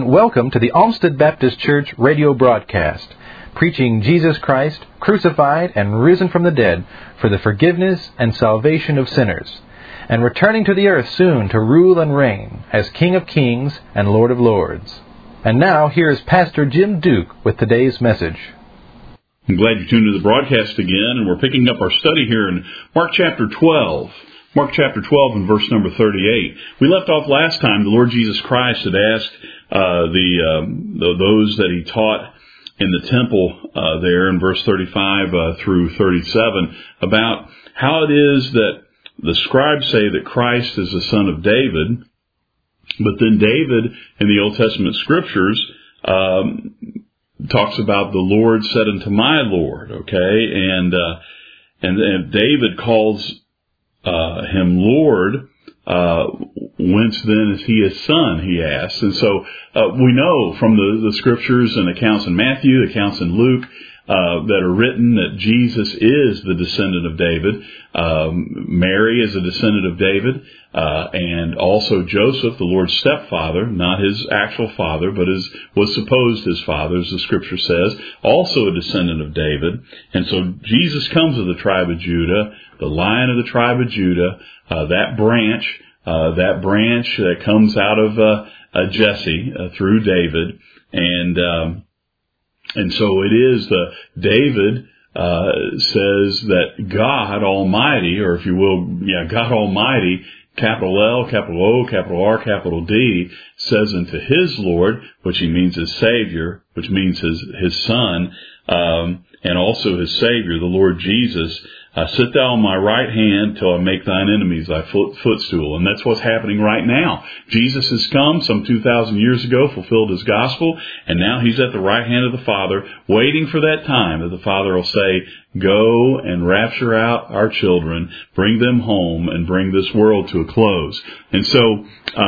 and welcome to the Olmsted Baptist Church radio broadcast, preaching Jesus Christ, crucified and risen from the dead for the forgiveness and salvation of sinners, and returning to the earth soon to rule and reign as King of Kings and Lord of Lords. And now, here is Pastor Jim Duke with today's message. I'm glad you tuned to the broadcast again, and we're picking up our study here in Mark chapter 12. Mark chapter 12 and verse number 38. We left off last time, the Lord Jesus Christ had asked those that he taught in the temple there in verse 35 through 37 about how it is that the scribes say that Christ is the son of David, but then David in the Old Testament scriptures talks about the Lord said unto my Lord, okay, and David calls him Lord, whence then is he his son, he asks. And so we know from the scriptures and accounts in Matthew, accounts in Luke, that are written that Jesus is the descendant of David. Mary is a descendant of David, and also Joseph, the Lord's stepfather, not his actual father, but was supposed his father, as the scripture says, also a descendant of David. And so Jesus comes of the tribe of Judah, the Lion of the tribe of Judah, that branch that comes out of Jesse through David, and so it is David says that God Almighty, or if you will, God Almighty, capital L, capital O, capital R, capital D, says unto his Lord, which he means his Savior, which means his Son, and also his Savior, the Lord Jesus, sit thou on my right hand till I make thine enemies thy footstool. And that's what's happening right now. Jesus has come some 2,000 years ago, fulfilled his gospel, and now he's at the right hand of the Father, waiting for that time that the Father will say, go and rapture out our children, bring them home, and bring this world to a close. And so,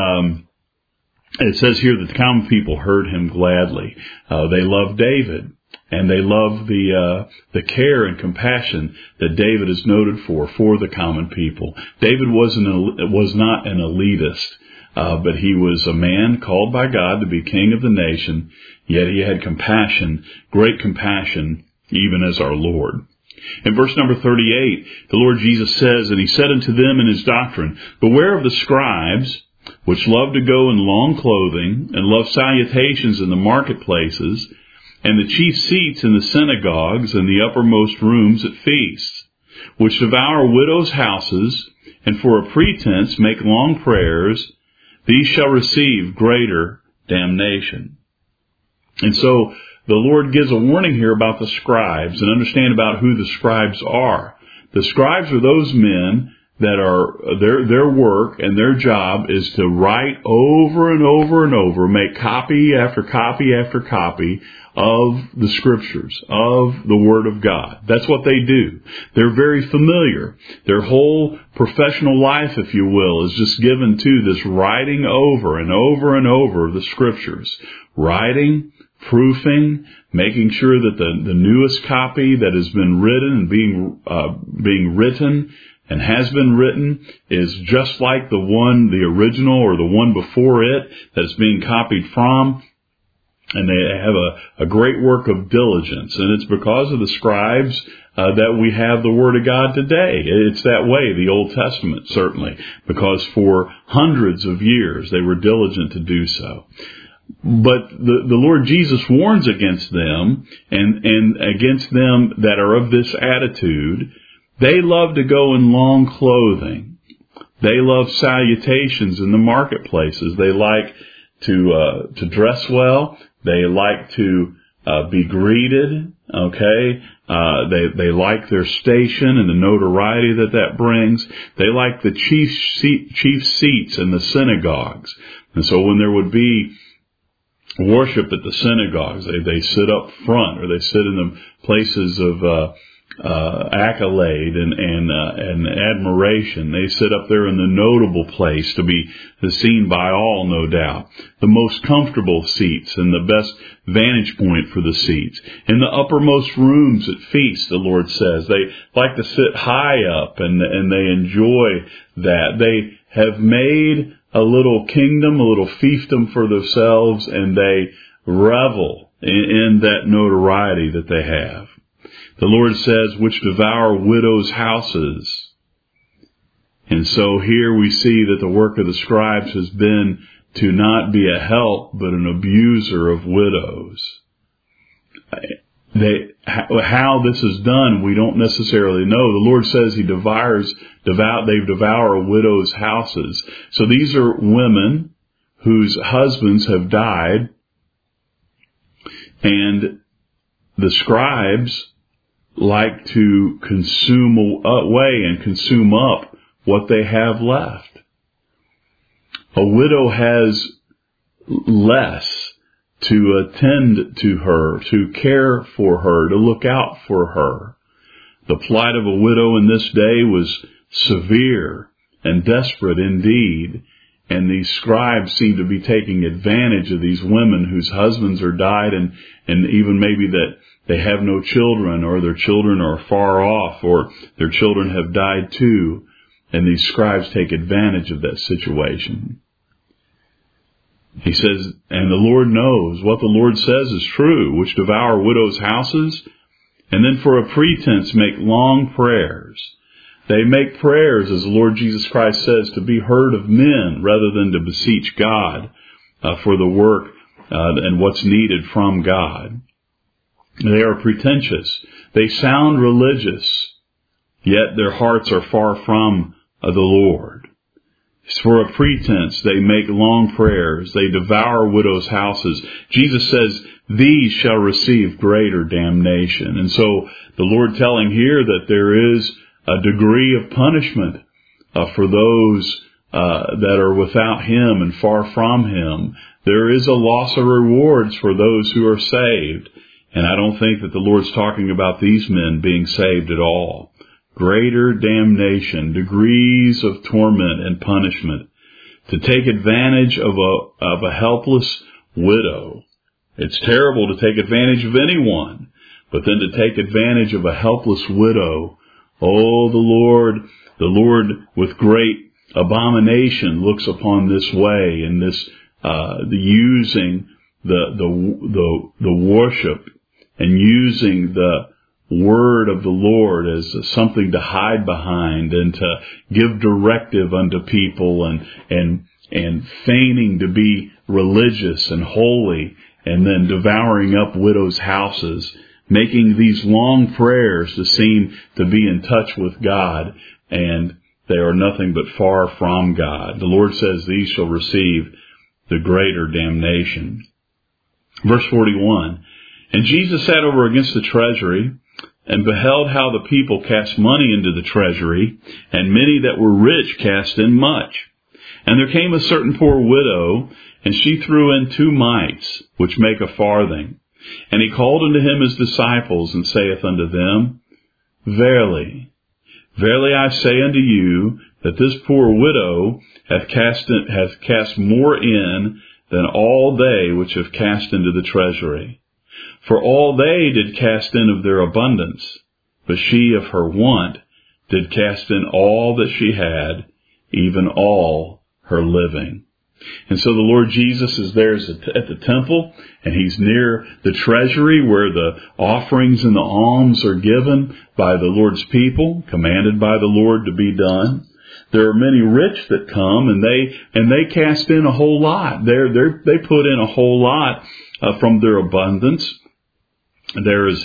it says here that the common people heard him gladly. They loved David. And they love the care and compassion that David is noted for the common people. David was not an elitist, but he was a man called by God to be king of the nation, yet he had compassion, great compassion, even as our Lord. In verse number 38, the Lord Jesus says, and he said unto them in his doctrine, beware of the scribes, which love to go in long clothing, and love salutations in the marketplaces, and the chief seats in the synagogues and the uppermost rooms at feasts, which devour widows' houses, and for a pretense make long prayers, these shall receive greater damnation. And so the Lord gives a warning here about the scribes, and understand about who the scribes are. The scribes are those men that are, their work and their job is to write over and over and over, make copy after copy after copy of the scriptures, of the Word of God. That's what they do. They're very familiar. Their whole professional life, if you will, is just given to this writing over and over and over of the scriptures. Writing, proofing, making sure that the newest copy that has been written and being written and has been written is just like the original or the one before it that is being copied from. And they have a great work of diligence. And it's because of the scribes that we have the Word of God today. It's that way, the Old Testament, certainly, because for hundreds of years they were diligent to do so. But the Lord Jesus warns against them and against them that are of this attitude. They love to go in long clothing. They love salutations in the marketplaces. They like to dress well. They like to be greeted. Okay, they like their station and the notoriety that brings. They like the chief seats in the synagogues. And so when there would be worship at the synagogues, they sit up front, or they sit in the places of accolade and admiration. They sit up there in the notable place to be seen by all, no doubt. The most comfortable seats and the best vantage point for the seats. In the uppermost rooms at feasts, the Lord says, they like to sit high up and they enjoy that. They have made a little kingdom, a little fiefdom for themselves, and they revel in that notoriety that they have. The Lord says, which devour widows' houses. And so here we see that the work of the scribes has been to not be a help, but an abuser of widows. How this is done, we don't necessarily know. The Lord says they devour widows' houses. So these are women whose husbands have died, and the scribes like to consume away and consume up what they have left. A widow has less to attend to her, to care for her, to look out for her. The plight of a widow in this day was severe and desperate indeed, and these scribes seem to be taking advantage of these women whose husbands are died, and even maybe that they have no children, or their children are far off, or their children have died too, and these scribes take advantage of that situation. He says, and the Lord knows what the Lord says is true, which devour widows' houses, and then for a pretense make long prayers. They make prayers, as the Lord Jesus Christ says, to be heard of men rather than to beseech God for the work and what's needed from God. They are pretentious. They sound religious, yet their hearts are far from the Lord. For a pretense, they make long prayers. They devour widows' houses. Jesus says, these shall receive greater damnation. And so the Lord telling here that there is a degree of punishment for those that are without Him and far from Him. There is a loss of rewards for those who are saved. And I don't think that the Lord's talking about these men being saved at all. Greater damnation, degrees of torment and punishment. To take advantage of a helpless widow. It's terrible to take advantage of anyone, but then to take advantage of a helpless widow. Oh, the Lord with great abomination looks upon this way, and this the using the worship and using the word of the Lord as something to hide behind and to give directive unto people, and feigning to be religious and holy, and then devouring up widows' houses, making these long prayers to seem to be in touch with God, and they are nothing but far from God. The Lord says these shall receive the greater damnation. Verse 41, and Jesus sat over against the treasury, and beheld how the people cast money into the treasury, and many that were rich cast in much. And there came a certain poor widow, and she threw in 2 mites, which make a farthing. And he called unto him his disciples, and saith unto them, Verily, verily I say unto you, that this poor widow hath cast more in than all they which have cast into the treasury. For all they did cast in of their abundance, but she of her want did cast in all that she had, even all her living. And so the Lord Jesus is there at the temple, and He's near the treasury where the offerings and the alms are given by the Lord's people, commanded by the Lord to be done. There are many rich that come, and they cast in a whole lot. They put in a whole lot from their abundance. They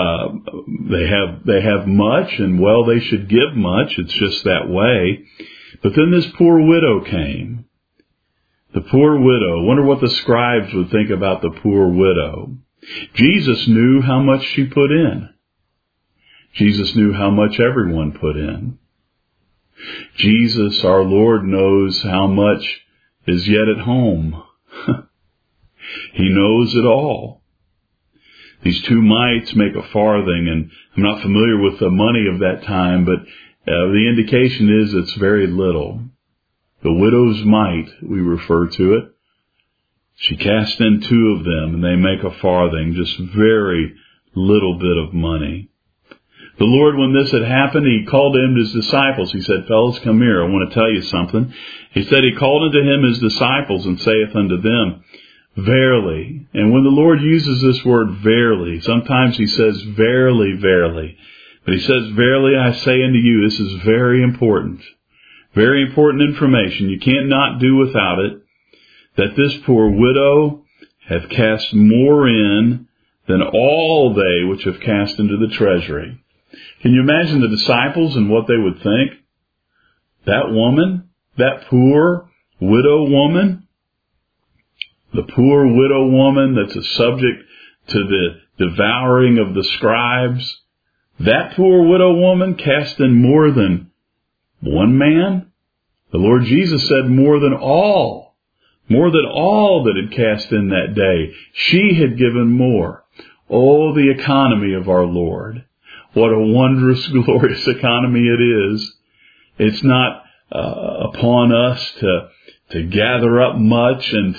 have much, and well, they should give much. It's just that way. But then this poor widow came. The poor widow. Wonder what the scribes would think about the poor widow. Jesus knew how much she put in. Jesus knew how much everyone put in. Jesus, our Lord, knows how much is yet at home. He knows it all. These 2 mites make a farthing, and I'm not familiar with the money of that time, but the indication is it's very little. The widow's mite, we refer to it. She cast in 2 of them, and they make a farthing, just very little bit of money. The Lord, when this had happened, He called to Him His disciples. He said, fellows, come here. I want to tell you something. He said, He called unto Him His disciples and saith unto them, verily. And when the Lord uses this word verily, sometimes He says verily, verily. But He says, verily, I say unto you, this is very important. Very important information. You can't not do without it. That this poor widow hath cast more in than all they which have cast into the treasury. Can you imagine the disciples and what they would think? That woman, that poor widow woman, the poor widow woman that's a subject to the devouring of the scribes, that poor widow woman cast in more than one man? The Lord Jesus said more than all that had cast in that day. She had given more. Oh, the economy of our Lord. What a wondrous, glorious economy it is. It's not upon us to gather up much and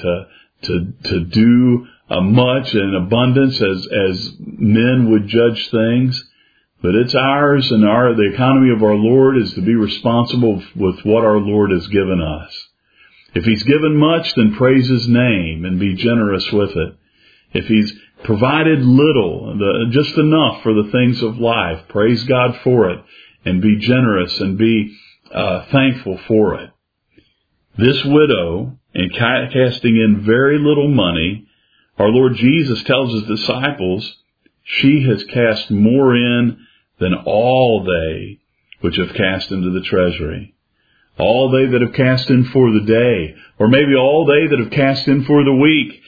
to do much in abundance as men would judge things. But it's ours, and the economy of our Lord is to be responsible with what our Lord has given us. If He's given much, then praise His name and be generous with it. If He's provided little, just enough for the things of life, praise God for it and be generous and be thankful for it. This widow, in casting in very little money, our Lord Jesus tells His disciples, she has cast more in than all they which have cast into the treasury. All they that have cast in for the day, or maybe all they that have cast in for the week.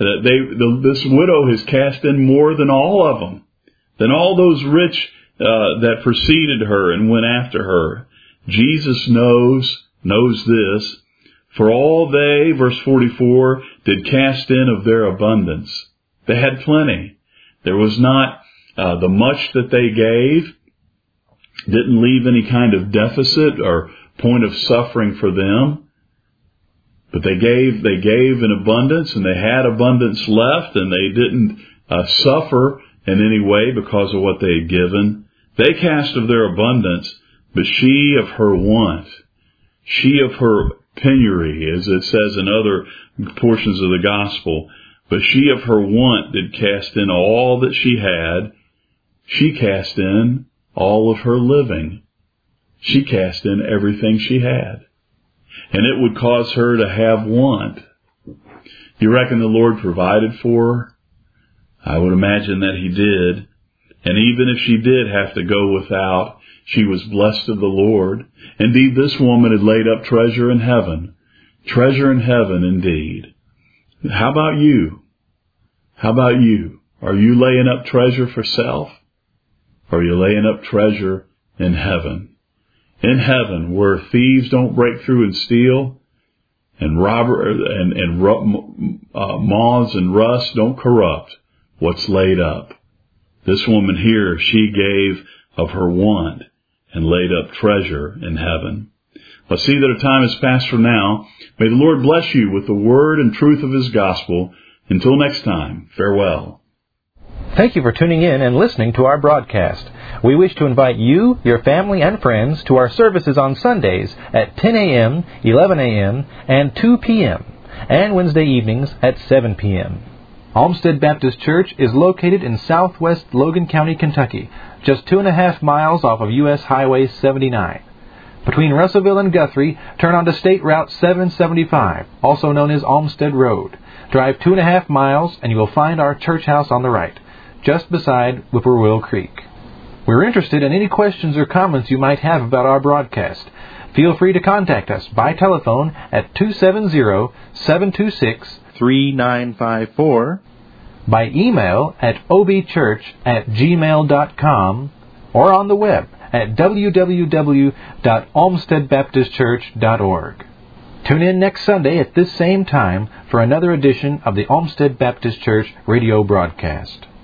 This widow has cast in more than all of them, than all those rich that preceded her and went after her. Jesus knows this. For all they, verse 44, did cast in of their abundance. They had plenty. There was not the much that they gave didn't leave any kind of deficit or point of suffering for them. But they gave in abundance, and they had abundance left, and they didn't suffer in any way because of what they had given. They cast of their abundance, but she of her want, she of her penury, as it says in other portions of the gospel, but she of her want did cast in all that she had. She cast in all of her living. She cast in everything she had. And it would cause her to have want. You reckon the Lord provided for her? I would imagine that He did. And even if she did have to go without, she was blessed of the Lord. Indeed, this woman had laid up treasure in heaven. Treasure in heaven, indeed. How about you? How about you? Are you laying up treasure for self? Or are you laying up treasure in heaven? In heaven, where thieves don't break through and steal, and moths and rust don't corrupt what's laid up. This woman here, she gave of her want and laid up treasure in heaven. I see that our time is past for now. May the Lord bless you with the word and truth of His gospel. Until next time, farewell. Thank you for tuning in and listening to our broadcast. We wish to invite you, your family, and friends to our services on Sundays at 10 a.m., 11 a.m., and 2 p.m., and Wednesday evenings at 7 p.m. Olmsted Baptist Church is located in southwest Logan County, Kentucky, just 2.5 miles off of U.S. Highway 79. Between Russellville and Guthrie, turn onto State Route 775, also known as Olmsted Road. Drive 2.5 miles and you will find our church house on the right, just beside Whippoorwill Creek. We're interested in any questions or comments you might have about our broadcast. Feel free to contact us by telephone at 270-726-3954, by email at obchurch@gmail.com, or on the web at www.olmstedbaptistchurch.org. Tune in next Sunday at this same time for another edition of the Olmsted Baptist Church radio broadcast.